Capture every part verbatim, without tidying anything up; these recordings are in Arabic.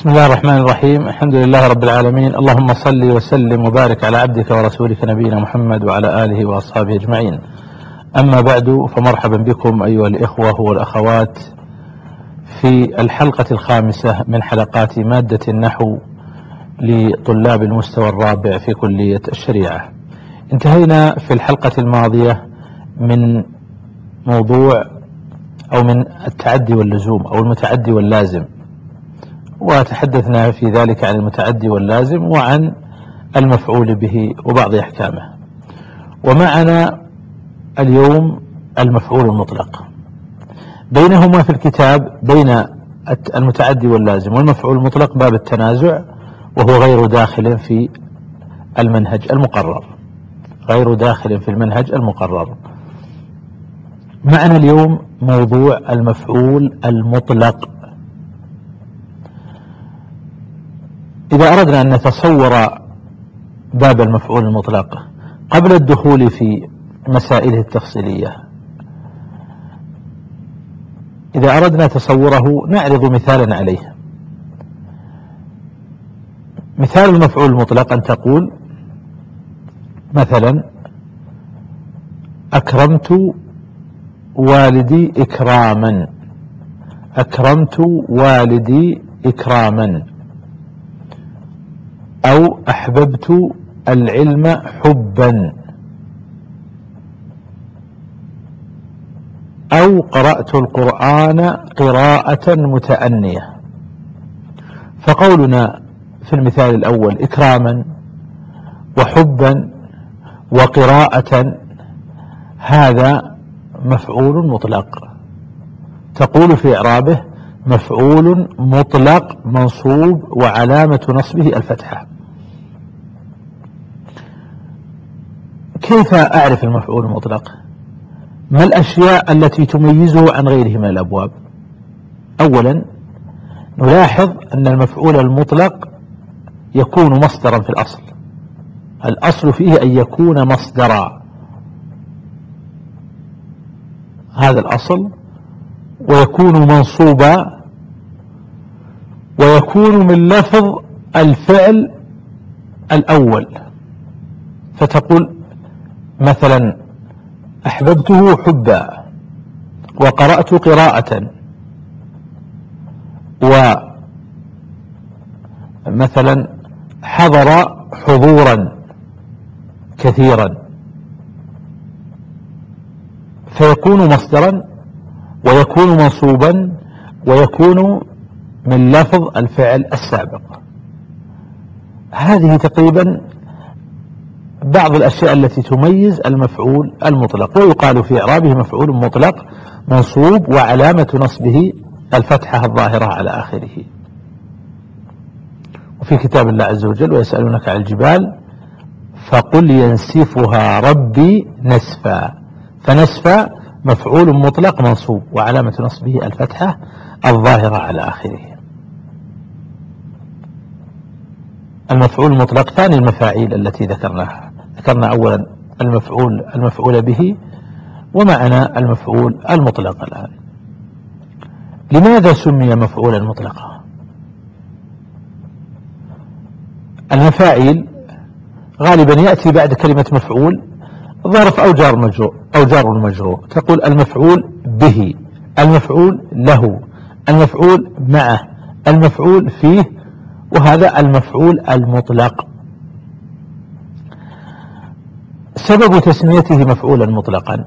بسم الله الرحمن الرحيم. الحمد لله رب العالمين، اللهم صل وسلم وبارك على عبدك ورسولك نبينا محمد وعلى آله وأصحابه أجمعين. أما بعد، فمرحبا بكم أيها الإخوة والأخوات في الحلقة الخامسة من حلقات مادة النحو لطلاب المستوى الرابع في كلية الشريعة. انتهينا في الحلقة الماضية من موضوع أو من التعدي واللزوم أو المتعدي واللازم، وتحدثنا في ذلك عن المتعدي واللازم وعن المفعول به وبعض أحكامه. ومعنا اليوم المفعول المطلق. بينهما في الكتاب، بين المتعدي واللازم والمفعول المطلق، باب التنازع، وهو غير داخل في المنهج المقرر غير داخل في المنهج المقرر. معنا اليوم موضوع المفعول المطلق. إذا أردنا أن نتصور باب المفعول المطلق قبل الدخول في مسائله التفصيلية، إذا أردنا تصوره نعرض مثالا عليه. مثال المفعول المطلق أن تقول مثلا: أكرمت والدي إكراما. أكرمت والدي إكراما. أو أحببت العلم حبا. أو قرأت القرآن قراءة متأنية. فقولنا في المثال الأول إكراما وحبا وقراءة، هذا مفعول مطلق. تقول في إعرابه: مفعول مطلق منصوب وعلامة نصبه الفتحة. كيف أعرف المفعول المطلق؟ ما الأشياء التي تميزه عن غيره من الأبواب؟ أولا، نلاحظ أن المفعول المطلق يكون مصدرا في الأصل. الأصل فيه أن يكون مصدرا، هذا الأصل، ويكون منصوبا، ويكون من لفظ الفعل الأول. فتقول مثلا: أحببته حبا، وقرأت قراءة، ومثلا حضر حضورا كثيرا. فيكون مصدرا، ويكون منصوبا، ويكون من لفظ الفعل السابق. هذه تقريبا بعض الأشياء التي تميز المفعول المطلق، ويقال في إعرابه مفعول مطلق منصوب وعلامة نصبه الفتحة الظاهرة على آخره. وفي كتاب الله عز وجل: ويسألونك عن الجبال فقل ينسفها ربي نسفا. فنسفا مفعول مطلق منصوب وعلامة نصبه الفتحة الظاهرة على آخره. المفعول المطلق ثاني المفاعيل التي ذكرناها. ذكرنا أولا المفعول المفعول به، ومعنا المفعول المطلق الآن. لماذا سمي مفعولا مطلقا؟ المفاعيل غالبا يأتي بعد كلمة مفعول ظرف أو جار مجرور أو جار المجرور. تقول المفعول به، المفعول له، المفعول معه، المفعول فيه، وهذا المفعول المطلق. سبب تسميته مفعولا مطلقا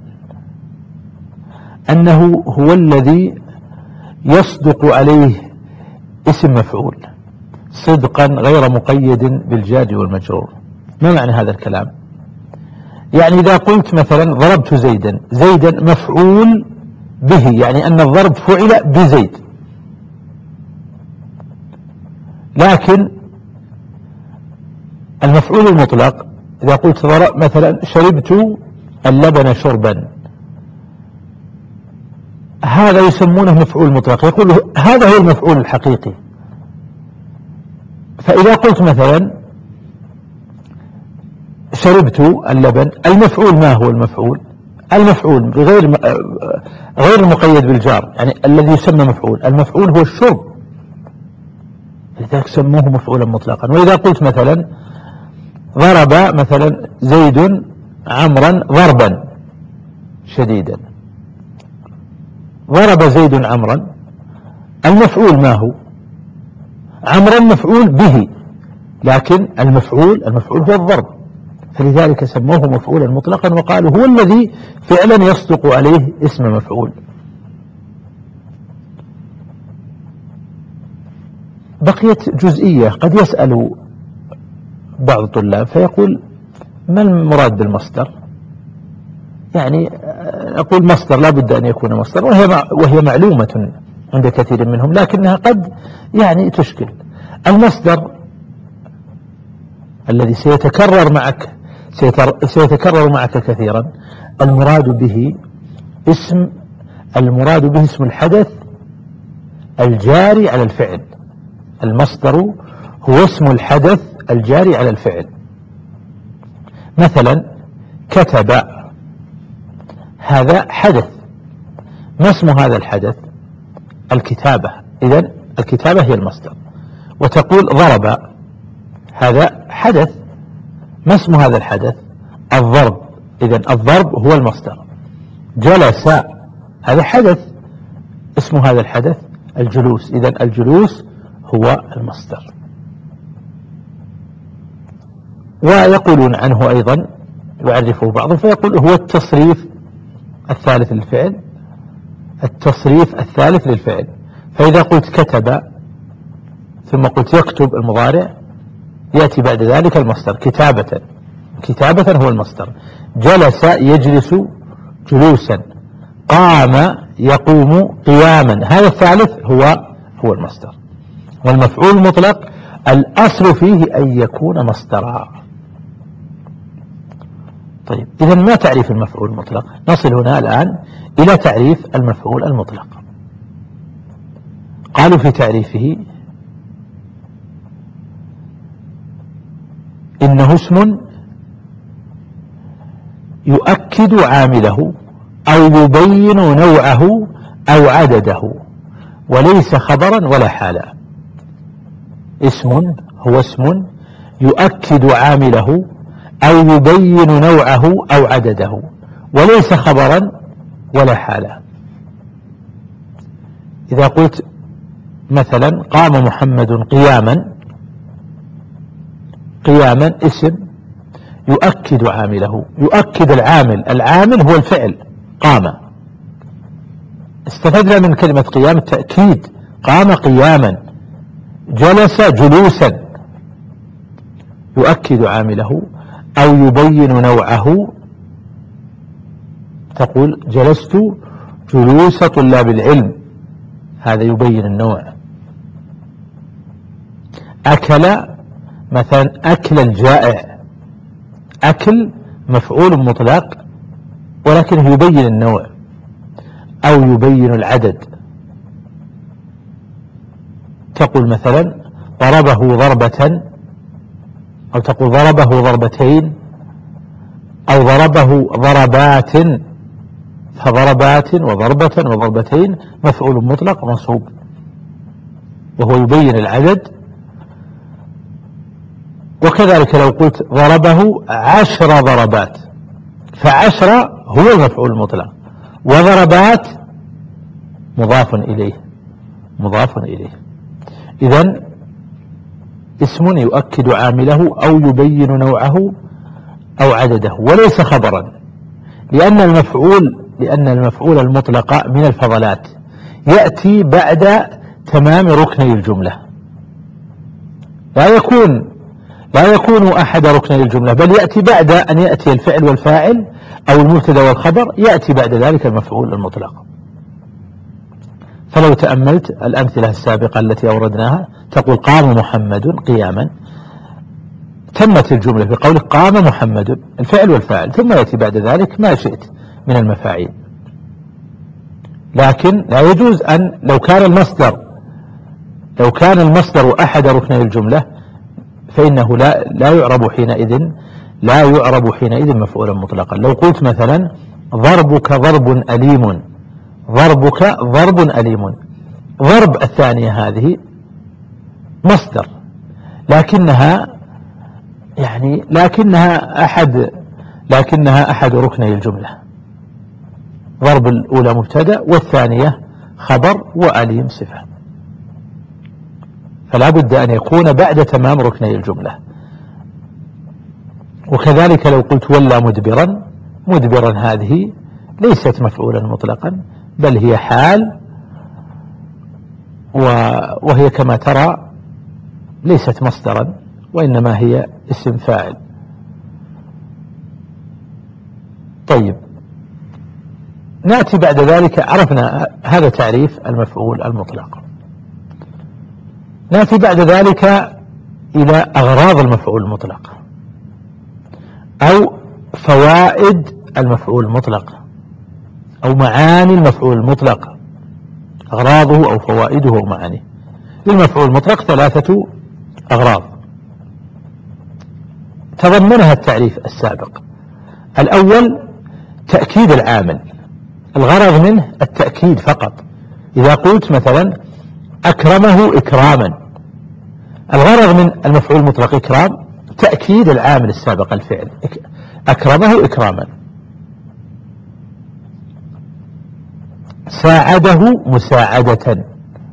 أنه هو الذي يصدق عليه اسم مفعول صدقا غير مقيد بالجار والمجرور. ما معنى هذا الكلام؟ يعني إذا قلت مثلا ضربت زيدا، زيدا مفعول به، يعني أن الضرب فعل بزيد. لكن المفعول المطلق إذا قلت مثلا شربت اللبن شربا، هذا يسمونه مفعول مطلق، يقول هذا هو المفعول الحقيقي. فإذا قلت مثلا شربت اللبن، المفعول ما هو المفعول؟ المفعول غير غير مقيد بالجار، يعني الذي يسمى مفعول، المفعول هو الشرب. لذلك سموه مفعولا مطلقا. وإذا قلت مثلا ضرب مثلا زيد عمرا ضربا شديدا، ضرب زيد عمرا، المفعول ما هو؟ عمرا مفعول به، لكن المفعول المفعول هو الضرب، فلذلك سموه مفعولا مطلقا وقالوا هو الذي فعلا يصدق عليه اسم مفعول. بقيت جزئية قد يسأل بعض الطلاب فيقول ما المراد بالمصدر؟ يعني أقول مصدر لا بد أن يكون مصدر، وهي وهي معلومة عند كثير منهم، لكنها قد يعني تشكل. المصدر الذي سيتكرر معك سيتكرر معك كثيرا، المراد به اسم المراد به اسم الحدث الجاري على الفعل. المصدر هو اسم الحدث الجاري على الفعل. مثلا كتب، هذا حدث، ما اسم هذا الحدث؟ الكتابة، إذن الكتابة هي المصدر. وتقول ضرب، هذا حدث، ما اسم هذا الحدث؟ الضرب، إذن الضرب هو المصدر. جلس، هذا حدث، اسم هذا الحدث الجلوس، إذن الجلوس هو المصدر. ويقولون عنه أيضا، يعرفه بعضهم فيقول هو التصريف الثالث للفعل، التصريف الثالث للفعل. فإذا قلت كتب ثم قلت يكتب المضارع، يأتي بعد ذلك المصدر كتابة، كتابة هو المصدر. جلس يجلس جلوسا، قام يقوم قياما، هذا الثالث هو هو المصدر. والمفعول المطلق الأصل فيه أن يكون مصدرا. طيب، إذا ما تعريف المفعول المطلق؟ نصل هنا الآن إلى تعريف المفعول المطلق. قالوا في تعريفه إنه اسم يؤكد عامله أو يبين نوعه أو عدده، وليس خبرا ولا حالا. اسم هو اسم يؤكد عامله أو يبين نوعه أو عدده، وليس خبرا ولا حالا. إذا قلت مثلا قام محمد قياما، قياما اسم يؤكد عامله، يؤكد العامل، العامل هو الفعل قام. استفدنا من كلمة قيام التأكيد، قام قياما، جلس جلوسا، يؤكد عامله أو يبين نوعه. تقول جلست جلوس طلاب العلم، هذا يبين النوع. أكل مثلا أكل الجائع، أكل مفعول مطلق ولكنه يبين النوع أو يبين العدد. تقول مثلا ضربه ضربة، أو تقول ضربه ضربتين، أو ضربه ضربات، فضربات وضربة وضربتين مفعول مطلق منصوب وهو يبين العدد. وكذلك لو قلت ضربه عشر ضربات، فعشر هو المفعول المطلق، وضربات مضاف إليه مضاف إليه. إذن اسم يؤكد عامله أو يبين نوعه أو عدده، وليس خبرا، لأن المفعول لأن المفعول المطلق من الفضلات يأتي بعد تمام ركني الجملة، لا يكون لا يكون أحد ركني الجملة، بل يأتي بعد أن يأتي الفعل والفاعل أو المبتدا والخبر، يأتي بعد ذلك المفعول المطلق. فلو تأملت الأمثلة السابقة التي أوردناها، تقول قام محمد قياما، تمت الجملة في قولك قام محمد، الفعل والفاعل، ثم يأتي بعد ذلك ما شئت من المفاعيل. لكن لا يجوز أن لو كان المصدر لو كان المصدر أحد ركني الجملة فإنه لا لا يعرب حينئذ لا يعرب حينئذ مفعولا مطلقا. لو قلت مثلا ضربك ضرب أليم، ضربك ضرب أليم، ضرب الثانية هذه مصدر، لكنها يعني لكنها أحد لكنها أحد ركني الجملة. ضرب الأولى مبتدأ والثانية خبر وأليم صفة، فلا بد أن يكون بعد تمام ركني الجملة. وكذلك لو قلت ولى مدبرا، مدبرا هذه ليست مفعولا مطلقا، بل هي حال، وهي كما ترى ليست مصدرا، وإنما هي اسم فاعل. طيب، نأتي بعد ذلك، عرفنا هذا تعريف المفعول المطلق. نأتي بعد ذلك إلى أغراض المفعول المطلق أو فوائد المفعول المطلق أو معاني المفعول المطلق، أغراضه أو فوائده ومعانيه. للمفعول المطلق ثلاثة أغراض تضمنها التعريف السابق. الأول تأكيد العامل، الغرض منه التأكيد فقط. إذا قلت مثلا أكرمه إكراما، الغرض من المفعول المطلق إكرام تأكيد العامل السابق الفعل، أكرمه إكراما. ساعده مساعدة،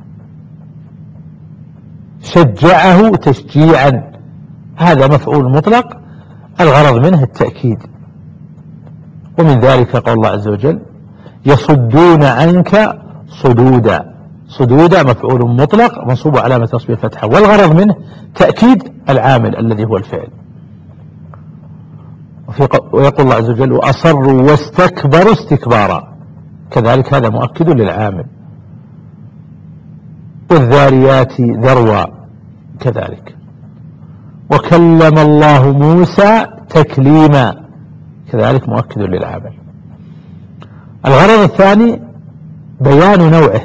شجعه تشجيعا، هذا مفعول مطلق الغرض منه التأكيد. ومن ذلك قول الله عز وجل يصدون عنك صدودا، صدودا مفعول مطلق منصوب علامة نصبه الفتحة، والغرض منه تأكيد العامل الذي هو الفعل. ويقول الله عز وجل وأصروا واستكبروا استكبارا، كذلك هذا مؤكد للعامل. والذاريات ذروا كذلك. وكلم الله موسى تكليما، كذلك مؤكد للعامل. الغرض الثاني بيان نوعه،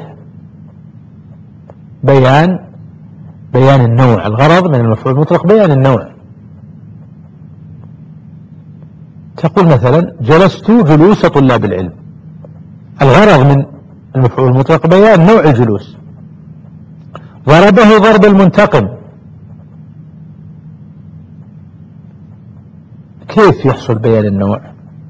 بيان بيان النوع. الغرض من المفعول المطلق بيان النوع. تقول مثلا جلست جلوس طلاب العلم، الغرض من المفعول المطلق بيان نوع الجلوس. ضربه ضرب المنتقم، كيف يحصل بيان النوع؟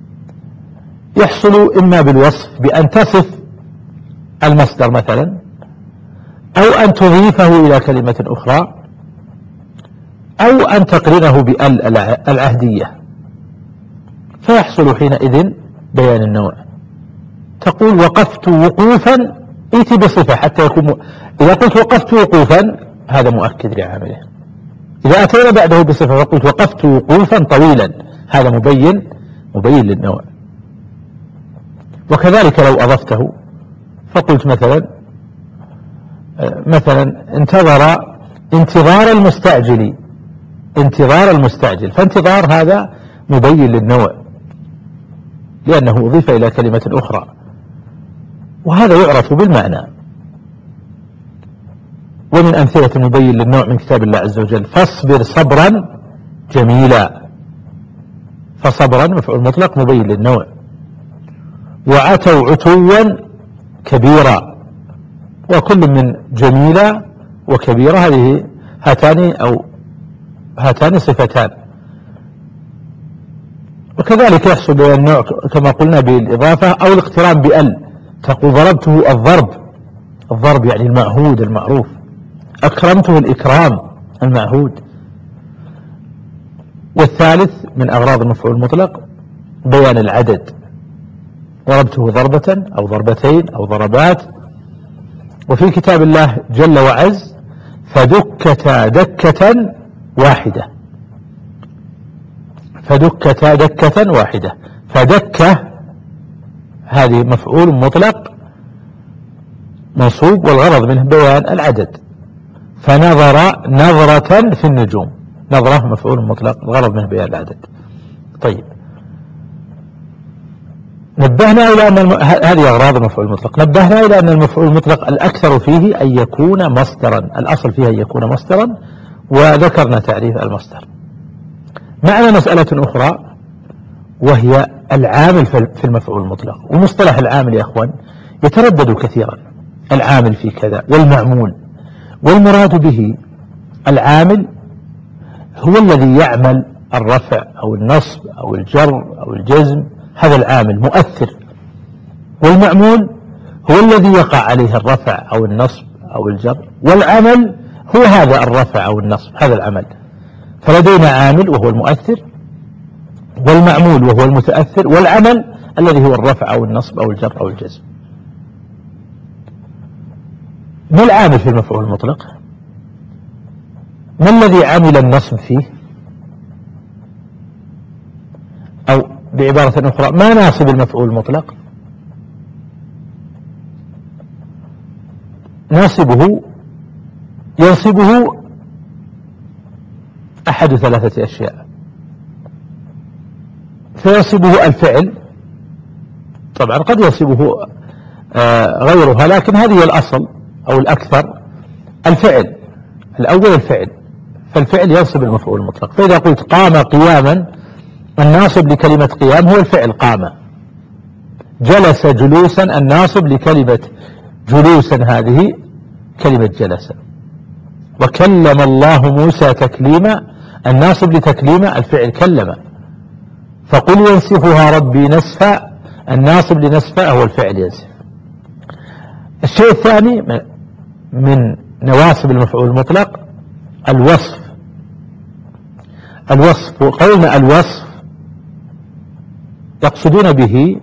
يحصل إما بالوصف بأن تصف المصدر مثلا، أو أن تضيفه إلى كلمة أخرى، أو أن تقرنه بال العهدية، فيحصل حينئذ بيان النوع. تقول وقفت وقوفا، ائتي بصفة حتى يكون م... إذا قلت وقفت وقوفا هذا مؤكد لعامله. إذا أتينا بعده بصفة فقلت وقفت وقوفا طويلا، هذا مبين مبين للنوع. وكذلك لو أضفته فقلت مثلا مثلا انتظر انتظار المستعجل، انتظار المستعجل، فانتظار هذا مبين للنوع لأنه أضيف إلى كلمة أخرى، وهذا يعرف بالمعنى. ومن أمثلة المبين للنوع من كتاب الله عز وجل فاصبر صبرا جميلا، فصبرا مفعول مطلق مبين للنوع. وعتوا عتوا كبيرا، وكل من جميلة وكبيرة هذه هاتان أو هاتان صفتان. وكذلك يحصل بين النوع كما قلنا بالإضافة أو الاقتران بأل. تقول ضربته الضرب، الضرب يعني المعهود المعروف. أكرمته الإكرام المعهود. والثالث من أغراض المفعول المطلق بيان العدد، ضربته ضربة أو ضربتين أو ضربات. وفي كتاب الله جل وعز فدكتا دكة واحدة، فدكتا دكة واحدة. فدكة هذه مفعول مطلق منصوب والغرض منه بيان العدد. فنظر نظرة في النجوم، نظرة مفعول مطلق الغرض منه بيان العدد. طيب، نبهنا إلى أن الم... هذه أغراض المفعول المطلق. نبهنا إلى أن المفعول المطلق الأكثر فيه أن يكون مصدرا، الأصل فيه أن يكون مصدرا، وذكرنا تعريف المصدر. معنا مسألة أخرى وهي العامل في المفعول المطلق. ومصطلح العامل يا أخوان يتردد كثيرا، العامل في كذا والمعمول، والمراد به العامل هو الذي يعمل الرفع أو النصب أو الجر أو الجزم، هذا العامل مؤثر. والمعمول هو الذي يقع عليه الرفع أو النصب أو الجر، والعمل هو هذا الرفع أو النصب، هذا العمل. فلدينا عامل وهو المؤثر، والمعمول وهو المتأثر، والعمل الذي هو الرفع أو النصب أو الجر أو الجزم. ما العامل في المفعول المطلق؟ ما الذي عمل النصب فيه؟ أو بعبارة أخرى، ما ناصب المفعول المطلق؟ ناصبه ينصبه أحد ثلاثة أشياء. فينصبه الفعل، طبعا قد ينصبه غيرها، لكن هذه الأصل أو الأكثر الفعل الأول الفعل. فالفعل ينصب المفعول المطلق. فإذا قلت قام قياما، الناصب لكلمة قيام هو الفعل قام. جلس جلوسا، الناصب لكلمة جلوسا هذه كلمة جلسا. وكلم الله موسى تكليما، الناصب لتكليما الفعل كلم. فقل ينسفها ربي نسفا، الناصب لنسفا هو الفعل ينسف. الشيء الثاني من نواصب المفعول المطلق الوصف. الوصف وقولنا الوصف يقصدون به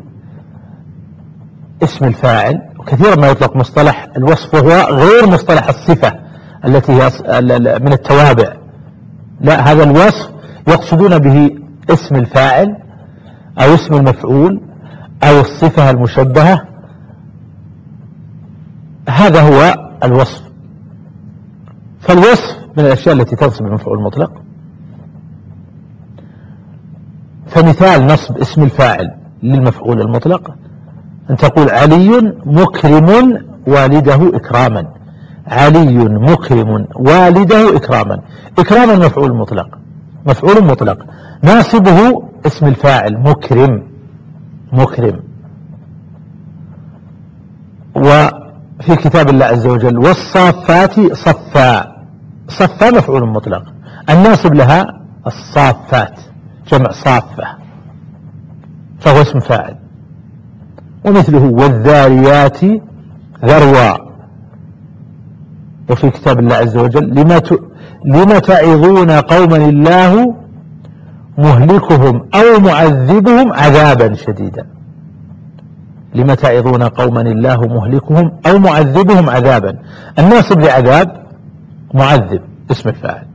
اسم الفاعل، وكثيرا ما يطلق مصطلح الوصف وهو غير مصطلح الصفة التي هي من التوابع. لا، هذا الوصف يقصدون به اسم الفاعل أو اسم المفعول أو الصفة المشبهة، هذا هو الوصف. فالوصف من الأشياء التي تنصب المفعول المطلق. فمثال نصب اسم الفاعل للمفعول المطلق أن تقول علي مكرم والده إكراما. علي مكرم والده إكراما. إكراما مفعول مطلق، مفعول مطلق ناصبه اسم الفاعل مكرم. مكرم. وفي كتاب الله عز وجل والصافات صفا. صفا مفعول مطلق، الناصب لها الصافات جمع صافة، فهو اسم فاعل. ومثله والذاريات ذروا. وفي كتاب الله عز وجل لما لما تعظون قوما الله مهلكهم أو معذبهم عذابا شديدا. لما تعظون قوما الله مهلكهم أو معذبهم عذابا. الناصب لعذاب معذب اسم الفاعل.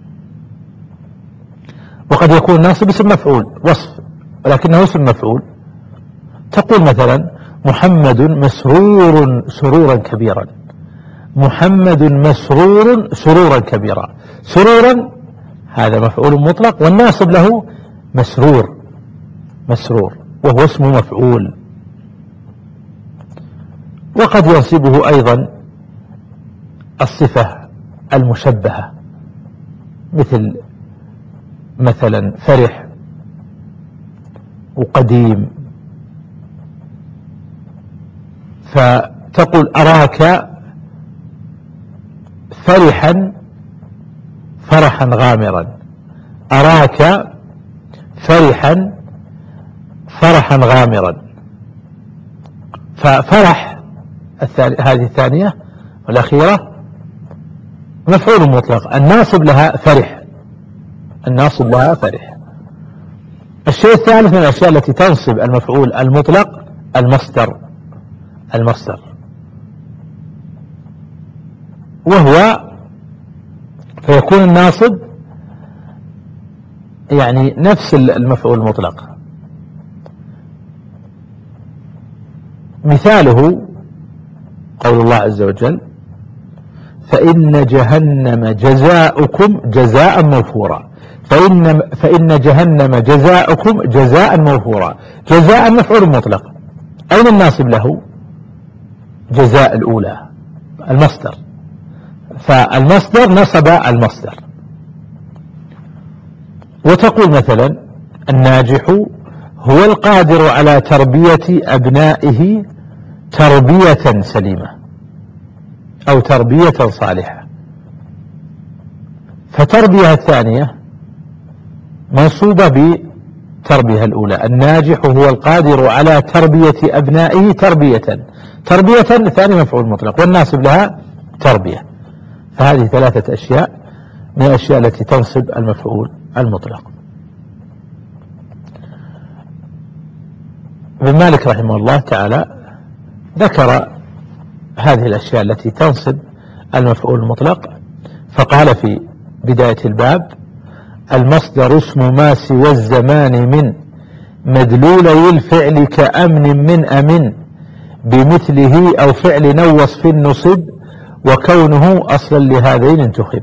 وقد يكون ناصب اسم مفعول وصف ولكنه اسم مفعول. تقول مثلا محمد مسرور سرورا كبيرا. محمد مسرور سرورا كبيرا. سرورا هذا مفعول مطلق، والناصب له مسرور. مسرور وهو اسم مفعول. وقد ينصبه أيضا الصفة المشبهة، مثل مثلا فرح وقديم. فتقول أراك فرحا فرحا غامرا. أراك فرحا فرحا غامرا. ففرح هذه الثانية والأخيرة مفعول مطلق، الناصب لها فرح. الناصب لها فرح. الشيء الثالث من الأشياء التي تنصب المفعول المطلق المصدر. المصدر وهو فيكون الناصب يعني نفس المفعول المطلق. مثاله قول الله عز وجل فإن جهنم جزاؤكم جزاء موفورا. فإن, فإن جهنم جزاؤكم جزاء موفورا. جزاء مفعول مطلق. أين الناصب له؟ جزاء الأولى المصدر. فالمصدر نصب المصدر. وتقول مثلا الناجح هو القادر على تربية أبنائه تربية سليمة أو تربية صالحة. فتربية الثانية منصوبة بتربية الأولى، الناجح هو القادر على تربية أبنائه تربية، تربية ثاني مفعول مطلق، والناسب لها تربية. فهذه ثلاثة أشياء من الأشياء التي تنصب المفعول المطلق. ابن مالك رحمه الله تعالى ذكر هذه الأشياء التي تنصب المفعول المطلق، فقال في بداية الباب: المصدر اسم ما سوى الزمان من مدلولي الفعل كأمن من أمن بمثله أو فعل أو وصف نصب وكونه أصلا لهذين انتخب.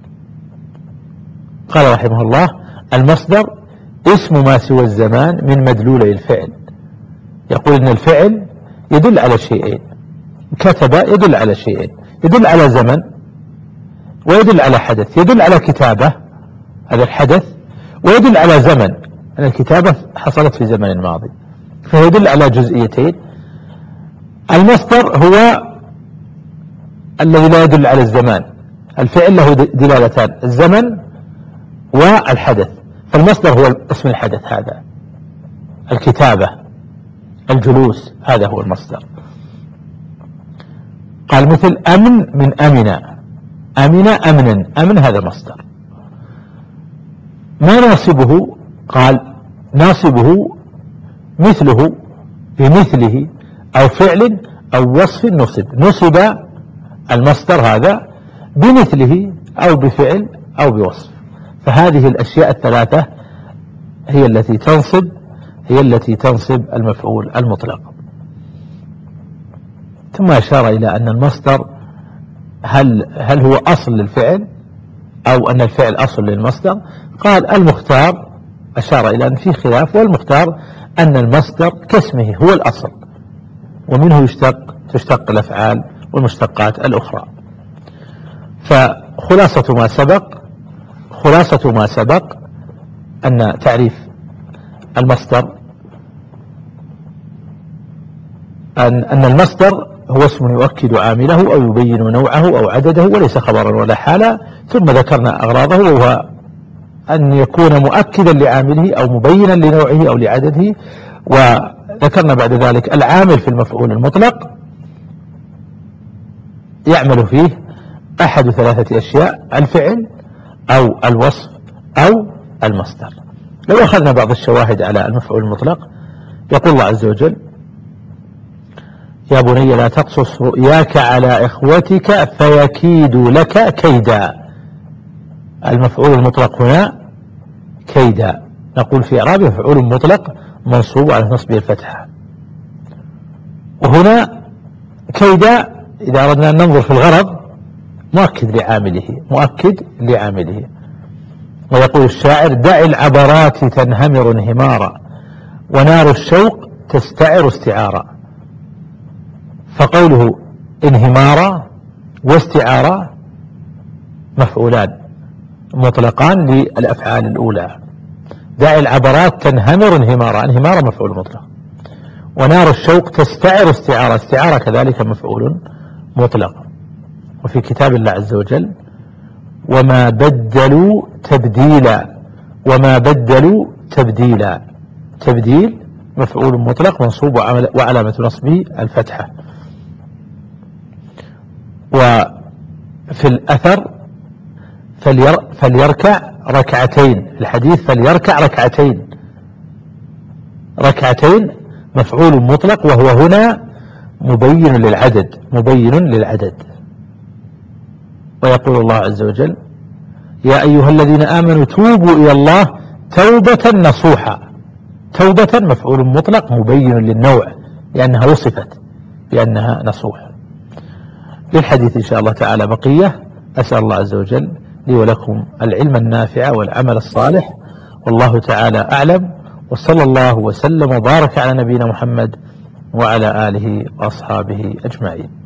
قال رحمه الله: المصدر اسم ما سوى الزمان من مدلولي الفعل. يقول إن الفعل يدل على شيئين، كتب يدل على شيئين، يدل على زمن ويدل على حدث. يدل على كتابة، هذا الحدث، ويدل على زمن، أن الكتابة حصلت في زمن ماضي، فيدل على جزئيتين. المصدر هو الذي لا يدل على الزمان، الفعل له دلالتان: الزمن والحدث، فالمصدر هو اسم الحدث، هذا الكتابة، الجلوس، هذا هو المصدر. قال مثل أمن من أمن، أمن أمنا، أمن هذا مصدر. ما ناصبه؟ قال ناصبه مثله بمثله أو فعل أو وصف نصب. نصب المصدر هذا بمثله أو بفعل أو بوصف. فهذه الأشياء الثلاثة هي التي تنصب هي التي تنصب المفعول المطلق. ثم أشار إلى أن المصدر هل هل هو أصل للفعل أو أن الفعل أصل للمصدر؟ قال المختار، أشار إلى أن في خلاف، والمختار أن المصدر كاسمه هو الأصل، ومنه يشتق تشتق الأفعال والمشتقات الأخرى. فخلاصة ما سبق خلاصة ما سبق أن تعريف المصدر أن أن المصدر هو اسم يؤكد عامله أو يبين نوعه أو عدده وليس خبرا ولا حالا. ثم ذكرنا أغراضه، وهو أن يكون مؤكدا لعامله أو مبينا لنوعه أو لعدده. وذكرنا بعد ذلك العامل في المفعول المطلق يعمل فيه أحد ثلاثة أشياء: الفعل أو الوصف أو المصدر. لو أخذنا بعض الشواهد على المفعول المطلق، يقول الله عز وجل: يا بني لا تقصص رؤياك على إخوتك فيكيدوا لك كيدا. المفعول المطلق هنا كيدا، نقول في إعرابه مفعول مطلق منصوب على نصبه الفتحة. وهنا كيدا إذا أردنا أن ننظر في الغرض مؤكد لعامله مؤكد لعامله ويقول الشاعر: دع العبرات تنهمر انهمارا ونار الشوق تستعر استعارا. فقوله انهمارا واستعارا مفعولان مطلقان للأفعال الأولى. دع العبرات تنهمر انهمارا، انهمارا مفعول مطلق. ونار الشوق تستعر استعارة، استعارة كذلك مفعول مطلق. وفي كتاب الله عز وجل: وما بدلوا تبديلا، وما بدلوا تبديلا. تبديل مفعول مطلق منصوب وعلامة نصبه الفتحة. وفي الأثر: فلير فليركع ركعتين، الحديث فليركع ركعتين، ركعتين مفعول مطلق، وهو هنا مبين للعدد مبين للعدد. ويقول الله عز وجل: يا أيها الذين آمنوا توبوا إلى الله توبة نصوحا. توبة مفعول مطلق مبين للنوع لأنها وصفت بأنها نصوح. للحديث إن شاء الله تعالى بقية. أسأل الله عز وجل لي ولكم العلم النافع والعمل الصالح، والله تعالى أعلم، وصلى الله وسلم وبارك على نبينا محمد وعلى آله وأصحابه أجمعين.